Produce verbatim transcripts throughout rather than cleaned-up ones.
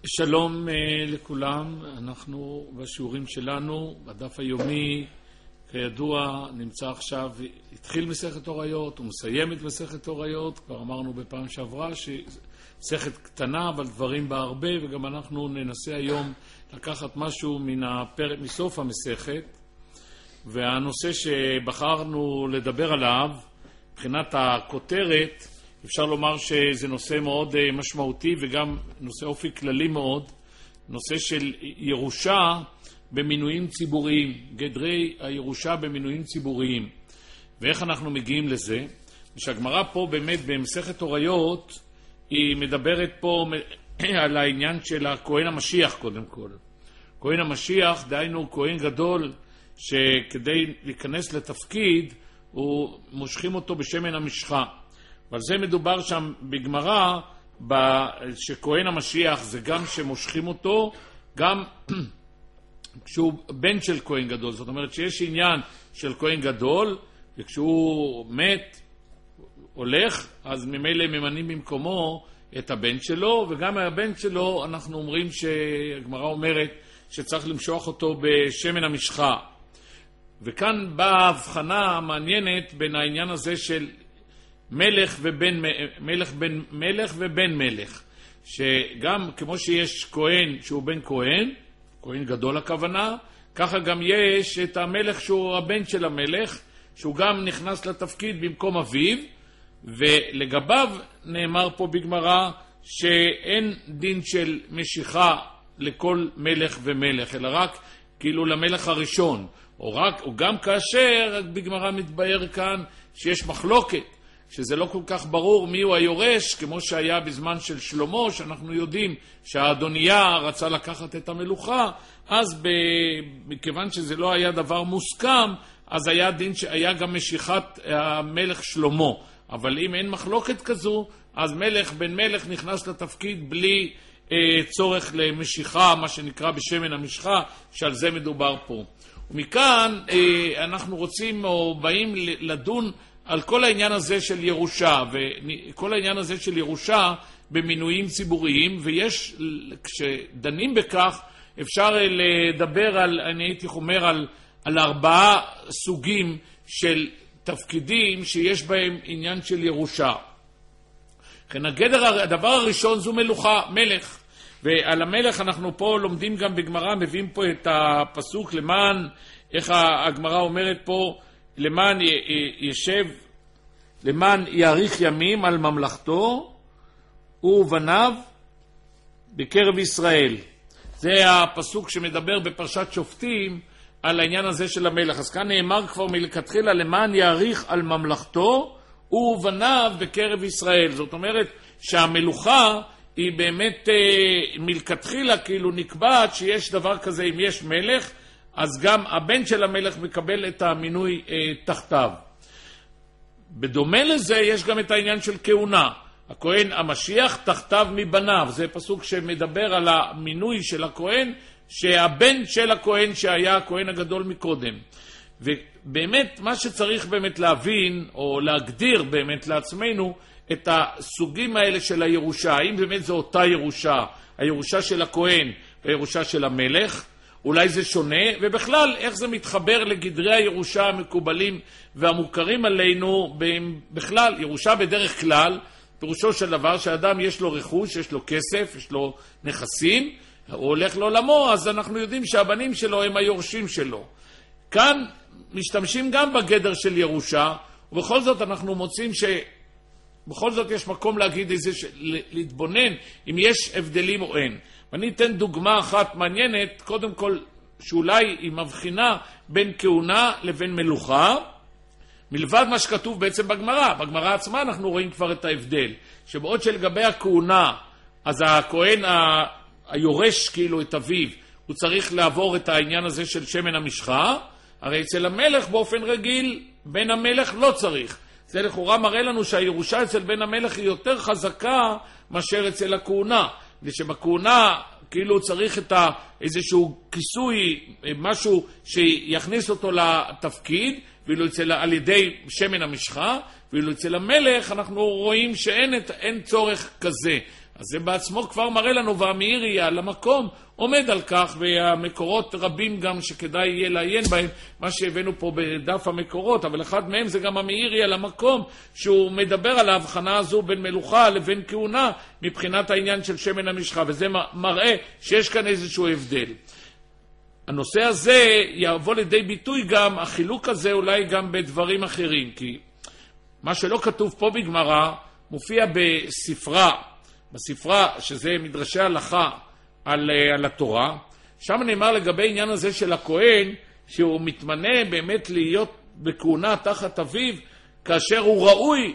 שלום לכולם, אנחנו בשיעורים שלנו, בדף היומי, כידוע, נמצא עכשיו, התחיל מסכת אוריות, הוא מסיים את מסכת אוריות, כבר אמרנו בפעם שעברה שמסכת קטנה, אבל דברים בה הרבה, וגם אנחנו ננסה היום לקחת משהו מן הפרק, מסוף המסכת, והנושא שבחרנו לדבר עליו, מבחינת הכותרת, אפשר לומר שזה נושא מאוד משמעותי וגם נושא אופי כללי מאוד, נושא של ירושה במינויים ציבוריים, גדרי הירושה במינויים ציבוריים. ואיך אנחנו מגיעים לזה? שהגמרא פה באמת במסכת אוריות, היא מדברת פה על העניין של הכהן המשיח קודם כל. כהן המשיח, דהיינו כהן גדול, שכדי להיכנס לתפקיד, הוא מושכים אותו בשמן המשחה. ועל זה מדובר שם בגמרא, שכהן המשיח זה גם שמושכים אותו, גם כשהוא בן של כהן גדול. זאת אומרת שיש עניין של כהן גדול, וכשהוא מת, הולך, אז ממילא ממנים במקומו את הבן שלו, וגם הבן שלו אנחנו אומרים שהגמרא אומרת שצריך למשוח אותו בשמן המשחה. וכאן באה הבחנה מעניינת בין העניין הזה של מלך ובן מלך בן מלך ובן מלך, שגם כמו שיש כהן שהוא בן כהן, כהן גדול הכוונה, ככה גם יש את המלך שהוא הבן של המלך, שהוא גם נכנס לתפקיד במקום אביו, ולגביו נאמר פה בגמרא שאין דין של משיכה לכל מלך ומלך, אלא רק כאילו למלך הראשון, או רק או גם כאשר בגמרא מתבאר כאן שיש מחלוקת, שזה לא כל כך ברור מי הוא היורש, כמו שהיה בזמן של שלמה, שאנחנו יודעים שהאדוניה רצה לקחת את המלוכה, אז ב... מכיוון שזה לא היה דבר מוסכם, אז היה דין שהיה גם משיכת המלך שלמה. אבל אם אין מחלוקת כזו, אז מלך בן מלך נכנס לתפקיד בלי אה, צורך למשיכה, מה שנקרא בשמן המשחה, שעל זה מדובר פה. ומכאן אה, אנחנו רוצים או באים לדון על כל העניין הזה של ירושה, וכל העניין הזה של ירושה במינויים ציבוריים, ויש, כשדנים בכך, אפשר לדבר על, אני הייתי אומר, על, על ארבעה סוגים של תפקידים שיש בהם עניין של ירושה. כן, הגדר, הדבר הראשון זו מלוכה, מלך. ועל המלך אנחנו פה לומדים גם בגמרא, מביאים פה את הפסוק למען, איך הגמרא אומרת פה, למען ישב, למען יאריך ימים על ממלכתו ובניו בקרב ישראל. זה הפסוק שמדבר בפרשת שופטים על העניין הזה של המלך. אז כאן נאמר כבר מלכתחילה למען יאריך על ממלכתו ובניו בקרב ישראל. זאת אומרת שהמלוכה היא באמת מלכתחילה כאילו נקבעת שיש דבר כזה, אם יש מלך אז גם הבן של המלך מקבל את המינוי תחתיו. בדומה לזה יש גם את העניין של כהונה. הכהן המשיח תחתיו מבניו. זה פסוק שמדבר על המינוי של הכהן, שהבן של הכהן שהיה הכהן הגדול מקודם. ובאמת מה שצריך באמת להבין או להגדיר באמת לעצמנו את הסוגים האלה של הירושה. האם באמת זו אותה ירושה, הירושה של הכהן והירושה של המלך? אולי זה שונה, ובכלל איך זה מתחבר לגדרי הירושה המקובלים והמוכרים עלינו. בכלל, ירושה בדרך כלל, פירושו של דבר שאדם יש לו רכוש, יש לו כסף, יש לו נכסים, הוא הולך לעולמו, אז אנחנו יודעים שהבנים שלו הם היורשים שלו. כאן משתמשים גם בגדר של ירושה, ובכל זאת אנחנו מוצאים ש... בכל זאת יש מקום להגיד איזה, להתבונן אם יש הבדלים או אין. ואני אתן דוגמה אחת מעניינת, קודם כל שאולי היא מבחינה בין כהונה לבין מלוכה, מלבד מה שכתוב בעצם בגמרא. בגמרא עצמה אנחנו רואים כבר את ההבדל, שבעוד שלגבי הכהונה, אז הכהן ה... היורש כאילו את אביו, הוא צריך לעבור את העניין הזה של שמן המשחה, הרי אצל המלך באופן רגיל, בן המלך לא צריך. זה לכאורה מראה לנו שהירושה אצל בן המלך היא יותר חזקה מאשר אצל הכהונה. ושבכהונה כאילו צריך את איזשהו כיסוי, משהו שיכניס אותו לתפקיד, ואילו אצל, על ידי שמן המשחה, ואילו אצל המלך אנחנו רואים שאין את, אין צורך כזה. אז זה בעצמו כבר מראה לנו, והמאירי על המקום עומד על כך, והמקורות רבים גם שכדאי יהיה לעיין בהם, מה שהבאנו פה בדף המקורות, אבל אחד מהם זה גם המאירי על המקום, שהוא מדבר על ההבחנה הזו בין מלוכה לבין כהונה, מבחינת העניין של שמן המשחה, וזה מראה שיש כאן איזשהו הבדל. הנושא הזה יבוא לידי ביטוי גם, החילוק הזה אולי גם בדברים אחרים, כי מה שלא כתוב פה בגמרא, מופיע בספרה, בספרה שזה מדרשי הלכה על, על התורה, שם נאמר לגבי עניין הזה של הכהן, שהוא מתמנה באמת להיות בכהונה תחת אביו, כאשר הוא ראוי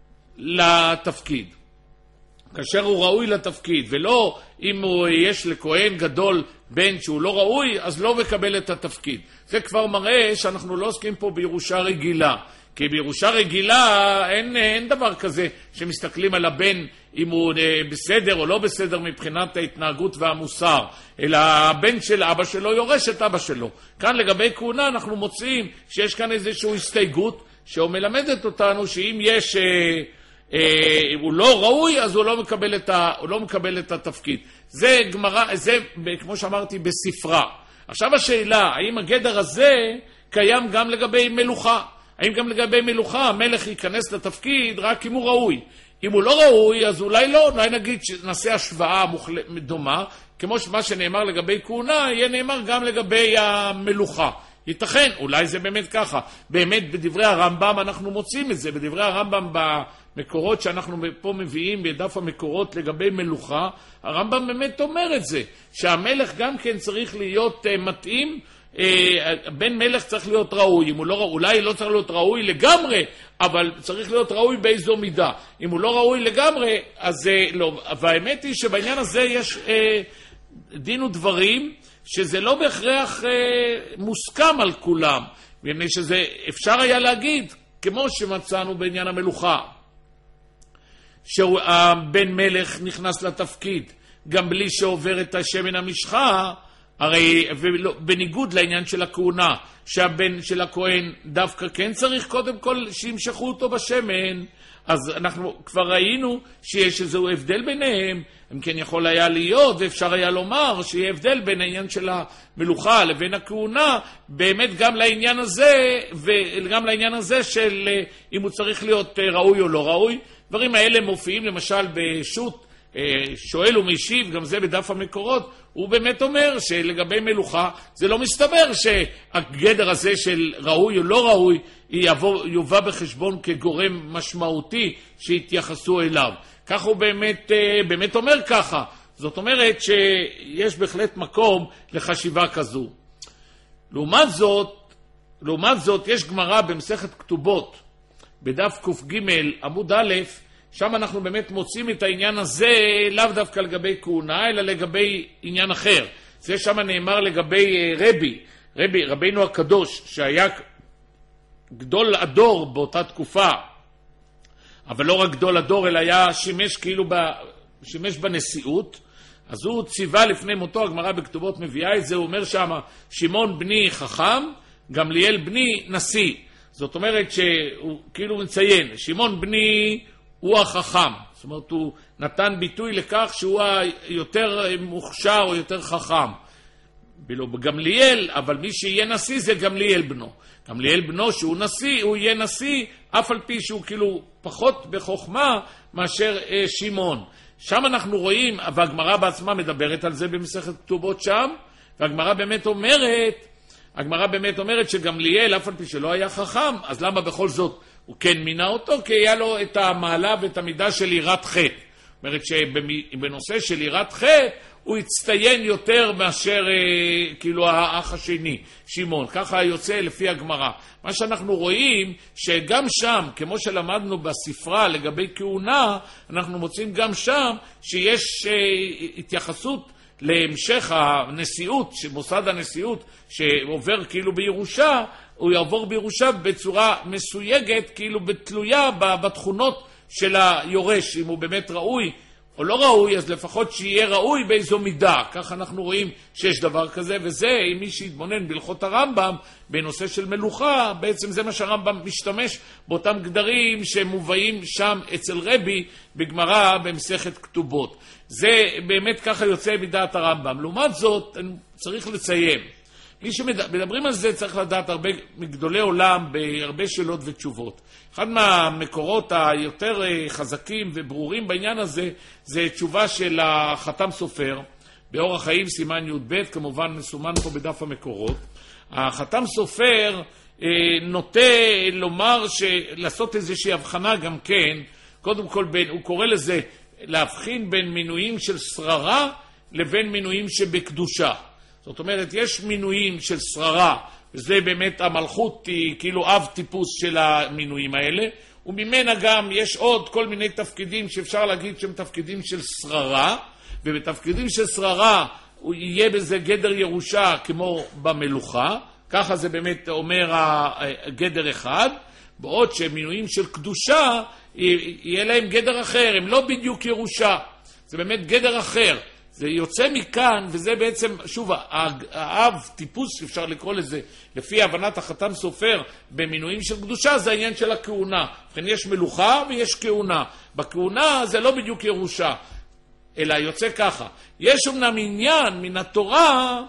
לתפקיד. כאשר הוא ראוי לתפקיד, ולא אם הוא יש לכהן גדול בן שהוא לא ראוי, אז לא מקבל את התפקיד. זה כבר מראה שאנחנו לא עוסקים פה בירושה רגילה. כי בירושה רגילה אין, אין דבר כזה שמסתכלים על הבן אם הוא בסדר או לא בסדר מבחינת ההתנהגות והמוסר, אלא הבן של אבא שלו יורש את אבא שלו. כאן לגבי כהונה אנחנו מוצאים שיש כאן איזושהי הסתייגות שמלמדת אותנו שאם יש, אה, אה, הוא לא ראוי, אז הוא לא מקבל את, ה, הוא לא מקבל את התפקיד. זה גמרא, זה כמו שאמרתי בספרה. עכשיו השאלה, האם הגדר הזה קיים גם לגבי מלוכה? האם גם לגבי מלוכה המלך ייכנס לתפקיד רק אם הוא ראוי? אם הוא לא ראוי, אז אולי לא, אולי נגיד שנעשה השוואה דומה, כמו מה שנאמר לגבי כהונה, יהיה נאמר גם לגבי המלוכה. ייתכן, אולי זה באמת ככה. באמת בדברי הרמב"ם אנחנו מוצאים את זה, בדברי הרמב"ם במקורות שאנחנו פה מביאים בדף המקורות לגבי מלוכה, הרמב"ם באמת אומר את זה, שהמלך גם כן צריך להיות מתאים, בן מלך צריך להיות ראוי, אם הוא לא, אולי לא צריך להיות ראוי לגמרי, אבל צריך להיות ראוי באיזו מידה. אם הוא לא ראוי לגמרי, אז לא. והאמת היא שבעניין הזה יש אה, דין ודברים, שזה לא בהכרח אה, מוסכם על כולם, מפני שזה אפשר היה להגיד, כמו שמצאנו בעניין המלוכה, שהבן מלך נכנס לתפקיד, גם בלי שעובר את השמן המשחה, הרי בניגוד לעניין של הכהונה, שהבן של הכהן דווקא כן צריך קודם כל שימשכו אותו בשמן, אז אנחנו כבר ראינו שיש איזהו הבדל ביניהם, אם כן יכול היה להיות, ואפשר היה לומר שיהיה הבדל בין העניין של המלוכה לבין הכהונה, באמת גם לעניין הזה, וגם לעניין הזה של אם הוא צריך להיות ראוי או לא ראוי. דברים האלה מופיעים למשל בשו"ת, שואל ומשיב, גם זה בדף המקורות, הוא באמת אומר שלגבי מלוכה זה לא מסתבר שהגדר הזה של ראוי או לא ראוי יבוא, יובא בחשבון כגורם משמעותי שהתייחסו אליו. כך הוא באמת, באמת אומר ככה. זאת אומרת שיש בהחלט מקום לחשיבה כזו. לעומת זאת, לעומת זאת יש גמרא במסכת כתובות בדף ק"ג עמוד א', שם אנחנו באמת מוצאים את העניין הזה לאו דווקא לגבי כהונה, אלא לגבי עניין אחר. זה שם נאמר לגבי רבי, רבי, רבינו הקדוש, שהיה גדול הדור באותה תקופה, אבל לא רק גדול הדור, אלא היה שימש כאילו ב, שימש בנשיאות. אז הוא ציווה לפני מותו, הגמרא בכתובות מביאה את זה, הוא אומר שם, שמעון בני חכם, גמליאל בני נשיא. זאת אומרת שהוא כאילו מציין, שמעון בני הוא החכם, זאת אומרת הוא נתן ביטוי לכך שהוא היותר מוכשר או יותר חכם. בגמליאל, אבל מי שיהיה נשיא זה גמליאל בנו. גמליאל בנו שהוא נשיא, הוא יהיה נשיא, אף על פי שהוא כאילו פחות בחוכמה מאשר אה, שמעון. שם אנחנו רואים, והגמרא בעצמה מדברת על זה במסכת כתובות שם, והגמרא באמת אומרת, הגמרא באמת אומרת שגמליאל, אף על פי שלא היה חכם, אז למה בכל זאת הוא כן מינה אותו? כי היה לו את המעלה ואת המידה של יראת חטא. זאת אומרת שבנושא של יראת חטא הוא הצטיין יותר מאשר אה, כאילו האח השני, שמעון. ככה יוצא לפי הגמרא. מה שאנחנו רואים שגם שם, כמו שלמדנו בספרה לגבי כהונה, אנחנו מוצאים גם שם שיש אה, התייחסות להמשך הנשיאות, מוסד הנשיאות שעובר כאילו בירושה, הוא יעבור בירושה בצורה מסויגת, כאילו בתלויה בתכונות של היורש, אם הוא באמת ראוי או לא ראוי, אז לפחות שיהיה ראוי באיזו מידה. כך אנחנו רואים שיש דבר כזה, וזה, אם מי שיתבונן בהלכות הרמב"ם, בנושא של מלוכה, בעצם זה מה שהרמב"ם משתמש באותם גדרים שמובאים שם אצל רבי בגמרא במסכת כתובות. זה באמת ככה יוצא מדעת הרמב"ם. לעומת זאת, צריך לציין, מי שמדברים על זה צריך לדעת הרבה מגדולי עולם בהרבה שאלות ותשובות. אחד מהמקורות היותר חזקים וברורים בעניין הזה זה תשובה של החתם סופר באורח חיים סימן י' ב', כמובן מסומן פה בדף המקורות. החתם סופר נוטה לומר לעשות איזושהי הבחנה גם כן, קודם כל בין, הוא קורא לזה להבחין בין מינויים של שררה לבין מינויים שבקדושה. זאת אומרת, יש מינויים של שררה, וזה באמת המלכות היא כאילו אב טיפוס של המינויים האלה, וממנה גם יש עוד כל מיני תפקידים שאפשר להגיד שהם תפקידים של שררה, ובתפקידים של שררה הוא יהיה בזה גדר ירושה כמו במלוכה, ככה זה באמת אומר הגדר אחד, בעוד שמינויים של קדושה יהיה להם גדר אחר, הם לא בדיוק ירושה, זה באמת גדר אחר. זה יוצא מכאן, וזה בעצם, שוב, האב טיפוס, אפשר לקרוא לזה, לפי הבנת החתם סופר, במינויים של קדושה, זה העניין של הכהונה. לכן יש מלוכה ויש כהונה. בכהונה זה לא בדיוק ירושה, אלא יוצא ככה. יש אומנם עניין מן התורה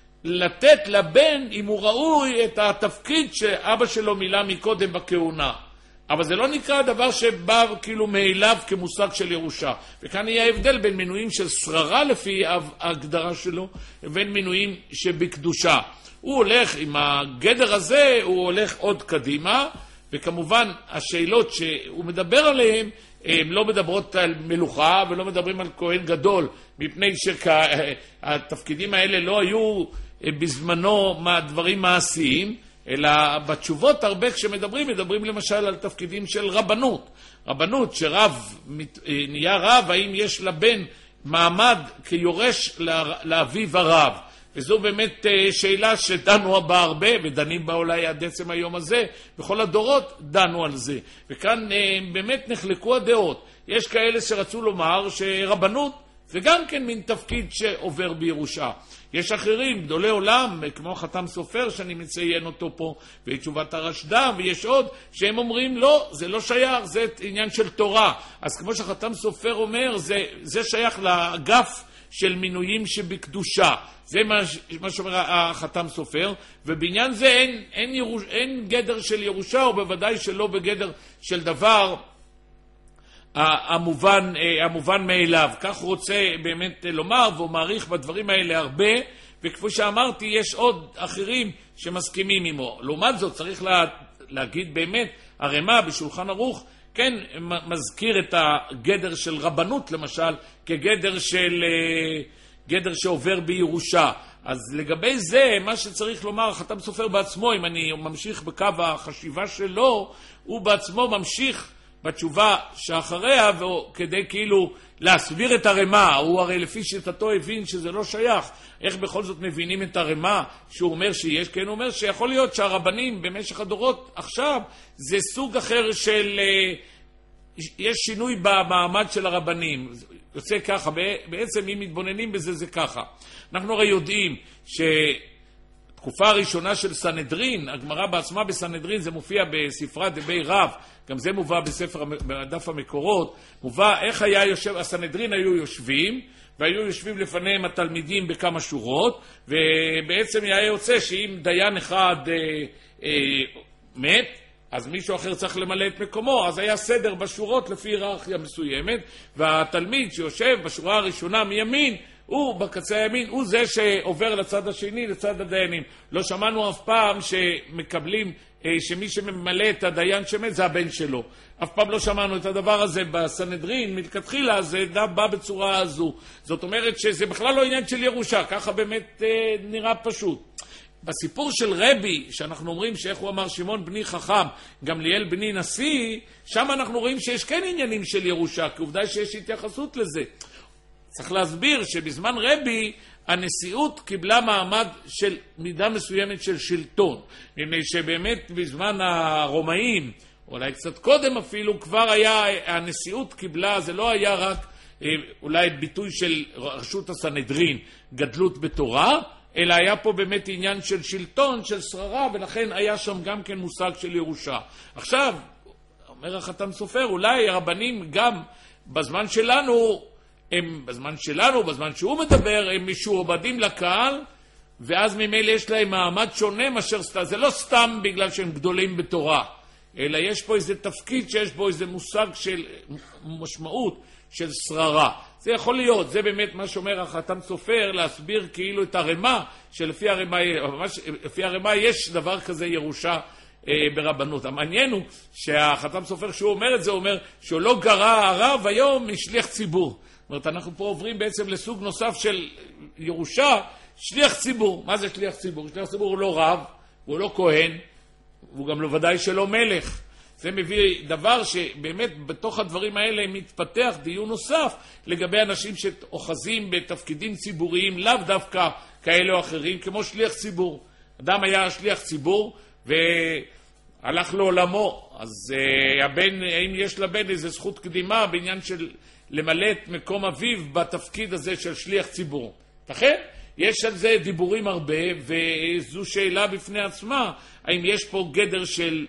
לתת לבן, אם הוא ראוי, את התפקיד שאבא שלו מילא מקודם בכהונה. אבל זה לא נקרא דבר שבא כאילו מאליו כמושג של ירושה. וכאן יהיה ההבדל בין מינויים של שררה לפי ההגדרה שלו, ובין מינויים שבקדושה. הוא הולך עם הגדר הזה, הוא הולך עוד קדימה, וכמובן השאלות שהוא מדבר עליהן, הן לא מדברות על מלוכה ולא מדברים על כהן גדול, מפני שהתפקידים האלה לא היו בזמנו דברים מעשיים, אלא בתשובות הרבה כשמדברים, מדברים למשל על תפקידים של רבנות. רבנות שרב נהיה רב, האם יש לבן מעמד כיורש לאביו הרב. וזו באמת שאלה שדנו בה הרבה, ודנים בה אולי עד עצם היום הזה, בכל הדורות דנו על זה. וכאן באמת נחלקו הדעות. יש כאלה שרצו לומר שרבנות זה גם כן מין תפקיד שעובר בירושה. יש אחרים, גדולי עולם, כמו חתם סופר שאני מציין אותו פה, ותשובת הרשדה, ויש עוד שהם אומרים לא, זה לא שייך, זה עניין של תורה. אז כמו שחתם סופר אומר, זה, זה שייך לאגף של מינויים שבקדושה. זה מה, מה שאומר החתם סופר, ובעניין זה אין, אין, ירוש, אין גדר של ירושה, או בוודאי שלא בגדר של דבר המובן, המובן מאליו. כך רוצה באמת לומר, והוא מעריך בדברים האלה הרבה, וכפי שאמרתי, יש עוד אחרים שמסכימים עמו. לעומת זאת, צריך לה, להגיד באמת, הרמ"א בשולחן ערוך, כן מזכיר את הגדר של רבנות, למשל, כגדר של, גדר שעובר בירושה. אז לגבי זה, מה שצריך לומר, חתם סופר בעצמו, אם אני ממשיך בקו החשיבה שלו, הוא בעצמו ממשיך בתשובה שאחריה, כדי כאילו להסביר את הרמ"א. הוא הרי לפי שיטתו הבין שזה לא שייך. איך בכל זאת מבינים את הרמ"א שהוא אומר שיש? כן, הוא אומר שיכול להיות שהרבנים במשך הדורות עכשיו זה סוג אחר של, יש שינוי במעמד של הרבנים. יוצא ככה, בעצם אם מתבוננים בזה זה ככה. אנחנו הרי יודעים ש... תקופה הראשונה של סנהדרין, הגמרא בעצמה בסנהדרין, זה מופיע בספרה דבי רב, גם זה מובא בספר, בדף המקורות, מובא איך היה יושב, הסנהדרין היו יושבים, והיו יושבים לפניהם התלמידים בכמה שורות, ובעצם היה יוצא שאם דיין אחד אה, אה, מת, אז מישהו אחר צריך למלא את מקומו, אז היה סדר בשורות לפי היררכיה מסוימת, והתלמיד שיושב בשורה הראשונה מימין, הוא בקצה הימין, הוא זה שעובר לצד השני, לצד הדיינים. לא שמענו אף פעם שמקבלים, שמי שממלא את הדיין שמת זה הבן שלו. אף פעם לא שמענו את הדבר הזה בסנהדרין, מלכתחילה זה בא בצורה הזו. זאת אומרת שזה בכלל לא עניין של ירושה, ככה באמת נראה פשוט. בסיפור של רבי, שאנחנו אומרים שאיך הוא אמר שמעון בני חכם, גמליאל בני נשיא, שם אנחנו רואים שיש כן עניינים של ירושה, כי עובדה שיש התייחסות לזה. צריך להסביר שבזמן רבי הנשיאות קיבלה מעמד של מידה מסוימת של שלטון, מפני שבאמת בזמן הרומאים, אולי קצת קודם אפילו, כבר היה, הנשיאות קיבלה, זה לא היה רק אולי ביטוי של רשות הסנהדרין, גדלות בתורה, אלא היה פה באמת עניין של שלטון, של שררה, ולכן היה שם גם כן מושג של ירושה. עכשיו, אומר החת"ם סופר, אולי הרבנים גם בזמן שלנו, הם בזמן שלנו, בזמן שהוא מדבר, הם משועבדים לקהל, ואז ממילא יש להם מעמד שונה מאשר סתם. זה לא סתם בגלל שהם גדולים בתורה, אלא יש פה איזה תפקיד שיש בו איזה מושג של משמעות של שררה. זה יכול להיות, זה באמת מה שאומר החת"ם סופר, להסביר כאילו את הרמה, שלפי הרמה, לפי הרמה יש דבר כזה ירושה אה, ברבנות. המעניין הוא שהחת"ם סופר, שהוא אומר את זה, הוא אומר שהוא לא גרע הרב היום משליח ציבור. זאת אומרת, אנחנו פה עוברים בעצם לסוג נוסף של ירושה, שליח ציבור. מה זה שליח ציבור? שליח ציבור הוא לא רב, הוא לא כהן, הוא גם לא ודאי שלא מלך. זה מביא דבר שבאמת בתוך הדברים האלה מתפתח דיון נוסף לגבי אנשים שאוחזים בתפקידים ציבוריים, לאו דווקא כאלה או אחרים, כמו שליח ציבור. אדם היה שליח ציבור והלך לעולמו, אז uh, הבן, האם יש לבן איזו זכות קדימה בעניין של למלא את מקום אביו בתפקיד הזה של שליח ציבור? לכן יש על זה דיבורים הרבה, וזו שאלה בפני עצמה, האם יש פה גדר של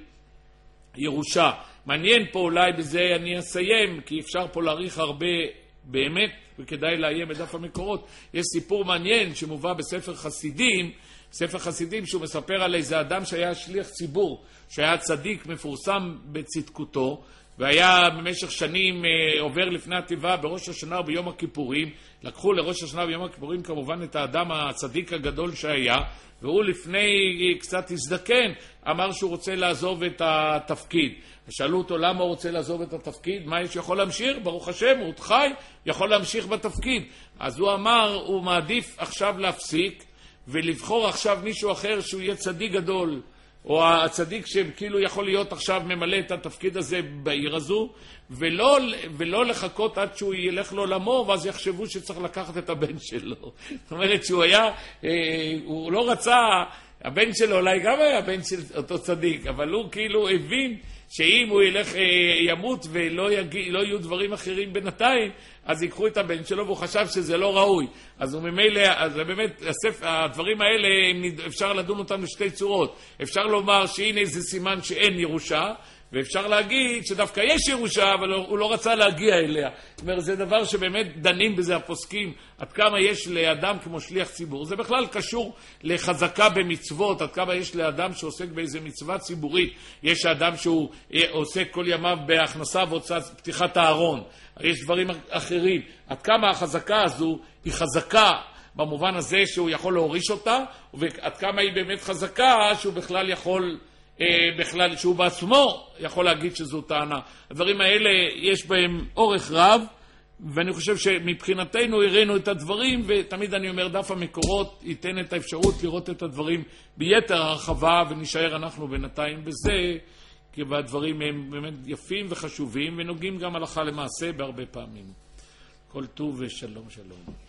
ירושה. מעניין פה, אולי בזה אני אסיים, כי אפשר פה להאריך הרבה באמת, וכדאי לעיין בדף המקורות. יש סיפור מעניין שמובא בספר חסידים, ספר חסידים שהוא מספר על איזה אדם שהיה שליח ציבור, שהיה צדיק מפורסם בצדקותו, והיה במשך שנים אה, עובר לפני הטבע בראש השנה וביום הכיפורים. לקחו לראש השנה וביום הכיפורים כמובן את האדם הצדיק הגדול שהיה, והוא לפני קצת הזדקן אמר שהוא רוצה לעזוב את התפקיד. שאלו אותו למה הוא רוצה לעזוב את התפקיד, מה יש יכול להמשיך? ברוך השם, הוא עוד חי, יכול להמשיך בתפקיד. אז הוא אמר, הוא מעדיף עכשיו להפסיק ולבחור עכשיו מישהו אחר שהוא יהיה צדיק גדול, או הצדיק שכאילו יכול להיות עכשיו ממלא את התפקיד הזה בעיר הזו, ולא, ולא לחכות עד שהוא ילך לעולמו, ואז יחשבו שצריך לקחת את הבן שלו. זאת אומרת שהוא היה, אה, הוא לא רצה, הבן שלו אולי גם היה בן של אותו צדיק, אבל הוא כאילו הבין שאם הוא ילך, אה, ימות ולא יגיע, לא יהיו דברים אחרים בינתיים, אז ייקחו את הבן שלו, והוא חשב שזה לא ראוי. אז הוא ממילא, אז באמת, הספר, הדברים האלה, אפשר לדון אותם לשתי צורות. אפשר לומר שהנה זה סימן שאין ירושה, ואפשר להגיד שדווקא יש ירושה, אבל הוא לא רצה להגיע אליה. זאת אומרת, זה דבר שבאמת דנים בזה הפוסקים, עד כמה יש לאדם כמו שליח ציבור. זה בכלל קשור לחזקה במצוות, עד כמה יש לאדם שעוסק באיזה מצווה ציבורית. יש האדם שהוא עוסק כל ימיו בהכנסה והוצאת פתיחת הארון. יש דברים אחרים. עד כמה החזקה הזו היא חזקה במובן הזה שהוא יכול להוריש אותה, ועד כמה היא באמת חזקה שהוא בכלל יכול... בכלל שהוא בעצמו יכול להגיד שזו טענה. הדברים האלה יש בהם אורך רב, ואני חושב שמבחינתנו הראינו את הדברים, ותמיד אני אומר דף המקורות ייתן את האפשרות לראות את הדברים ביתר הרחבה, ונשאר אנחנו בינתיים בזה, כי הדברים הם באמת יפים וחשובים ונוגעים גם הלכה למעשה בהרבה פעמים. כל טוב ושלום שלום.